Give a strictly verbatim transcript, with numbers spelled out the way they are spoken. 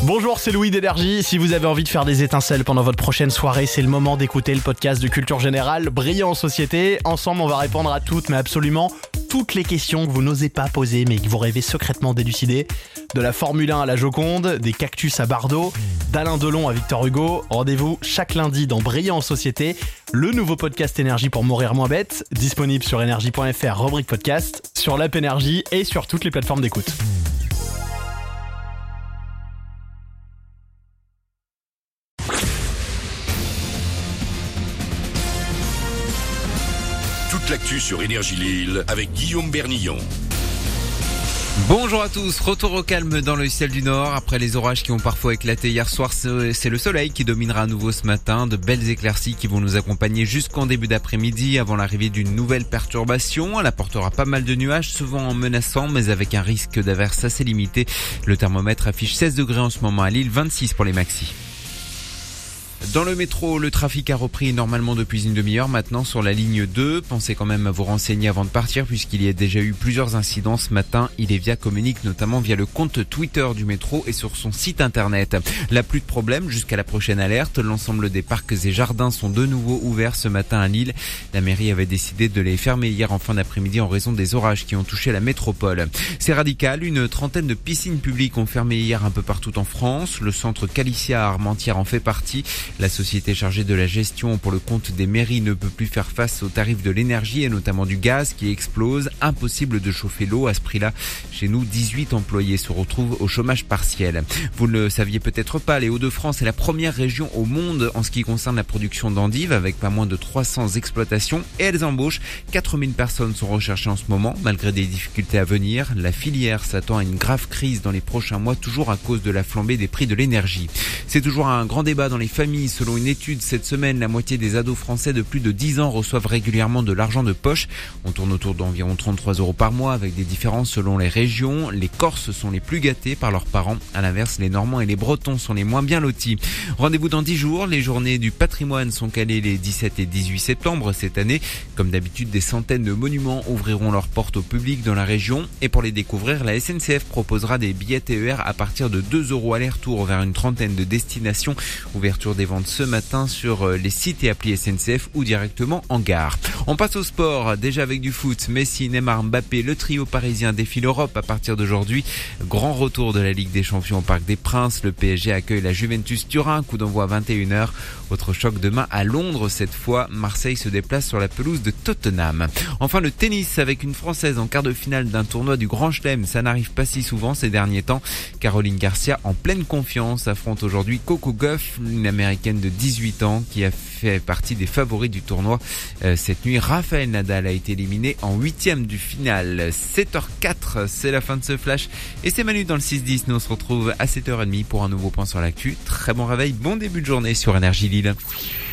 Bonjour, c'est Louis d'Énergie. Si vous avez envie de faire des étincelles pendant votre prochaine soirée, c'est le moment d'écouter le podcast de Culture Générale, Brillant en Société. Ensemble, on va répondre à toutes, mais absolument toutes les questions que vous n'osez pas poser, mais que vous rêvez secrètement d'élucider. De la Formule un à la Joconde, des cactus à Bardot, d'Alain Delon à Victor Hugo. Rendez-vous chaque lundi dans Brillant en Société, le nouveau podcast Énergie pour mourir moins bête, disponible sur énergie point f r, rubrique podcast, sur l'app Énergie et sur toutes les plateformes d'écoute. Toute l'actu sur Énergie Lille avec Guillaume Bernillon. Bonjour à tous, retour au calme dans le ciel du Nord. Après les orages qui ont parfois éclaté hier soir, c'est le soleil qui dominera à nouveau ce matin. De belles éclaircies qui vont nous accompagner jusqu'en début d'après-midi avant l'arrivée d'une nouvelle perturbation. Elle apportera pas mal de nuages, souvent menaçants, mais avec un risque d'averse assez limité. Le thermomètre affiche seize degrés en ce moment à Lille, vingt-six pour les maxis. Dans le métro, le trafic a repris normalement depuis une demi-heure maintenant sur la ligne deux. Pensez quand même à vous renseigner avant de partir puisqu'il y a déjà eu plusieurs incidents ce matin. Ilévia communique notamment via le compte Twitter du métro et sur son site internet. Là, plus de problème jusqu'à la prochaine alerte. L'ensemble des parcs et jardins sont de nouveau ouverts ce matin à Lille. La mairie avait décidé de les fermer hier en fin d'après-midi en raison des orages qui ont touché la métropole. C'est radical. Une trentaine de piscines publiques ont fermé hier un peu partout en France. Le centre Calicia à Armentières en fait partie. La société chargée de la gestion pour le compte des mairies ne peut plus faire face aux tarifs de l'énergie et notamment du gaz qui explose. Impossible de chauffer l'eau à ce prix-là. Chez nous, dix-huit employés se retrouvent au chômage partiel. Vous ne le saviez peut-être pas, les Hauts-de-France est la première région au monde en ce qui concerne la production d'endives avec pas moins de trois cents exploitations et elles embauchent. quatre mille personnes sont recherchées en ce moment malgré des difficultés à venir. La filière s'attend à une grave crise dans les prochains mois toujours à cause de la flambée des prix de l'énergie. C'est toujours un grand débat dans les familles. Selon une étude cette semaine, la moitié des ados français de plus de dix ans reçoivent régulièrement de l'argent de poche. On tourne autour d'environ trente-trois euros par mois avec des différences selon les régions. Les Corses sont les plus gâtés par leurs parents. À l'inverse, les Normands et les Bretons sont les moins bien lotis. Rendez-vous dans dix jours. Les journées du patrimoine sont calées les dix-sept et dix-huit septembre cette année. Comme d'habitude, des centaines de monuments ouvriront leurs portes au public dans la région. Et pour les découvrir, la S N C F proposera des billets T E R à partir de deux euros aller-retour vers une trentaine de destinations. Ouverture des ventes ce matin sur les sites et applis S N C F ou directement en gare. On passe au sport, déjà avec du foot. Messi, Neymar, Mbappé, le trio parisien défie l'Europe à partir d'aujourd'hui. Grand retour de la Ligue des Champions au Parc des Princes. Le P S G accueille la Juventus Turin, coup d'envoi à vingt et une heures. Autre choc demain à Londres cette fois. Marseille se déplace sur la pelouse de Tottenham. Enfin le tennis avec une Française en quart de finale d'un tournoi du Grand Chelem. Ça n'arrive pas si souvent ces derniers temps. Caroline Garcia en pleine confiance affronte aujourd'hui Coco Gauff, une américaine de dix-huit ans qui a fait partie des favoris du tournoi. Euh, cette nuit, Rafael Nadal a été éliminé en huitième du final. sept heures quatre, c'est la fin de ce flash. Et c'est Manu dans le six dix. Nous on se retrouve à sept heures trente pour un nouveau point sur l'actu. Très bon réveil, bon début de journée sur Énergie Lille.